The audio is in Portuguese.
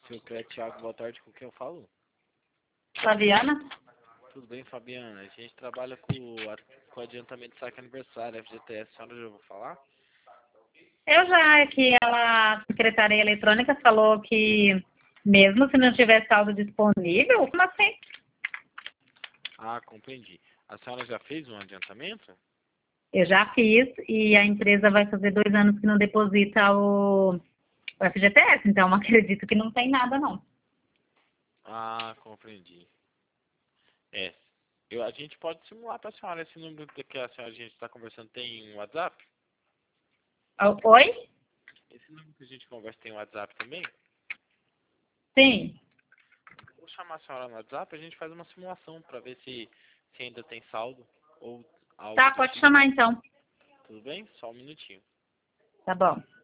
Seu Crédito Thiago, boa tarde, com quem eu falo? Flaviana? Tudo bem, Fabiana? A gente trabalha com adiantamento de saque aniversário, FGTS, a senhora já ouviu falar? Eu já, é que a secretaria eletrônica falou que mesmo se não tiver saldo disponível, como assim? Ah, compreendi. A senhora já fez um adiantamento? Eu já fiz e a empresa vai fazer 2 anos que não deposita o FGTS, então acredito que não tem nada não. Ah, compreendi. É. A gente pode simular para a senhora esse número que a gente está conversando tem um WhatsApp? Oi? Esse número que a gente conversa tem um WhatsApp também? Sim. Vou chamar a senhora no WhatsApp, a gente faz uma simulação para ver se ainda tem saldo ou algo Tá, do pode tipo. chamar então. Tudo bem? Só um minutinho. Tá bom.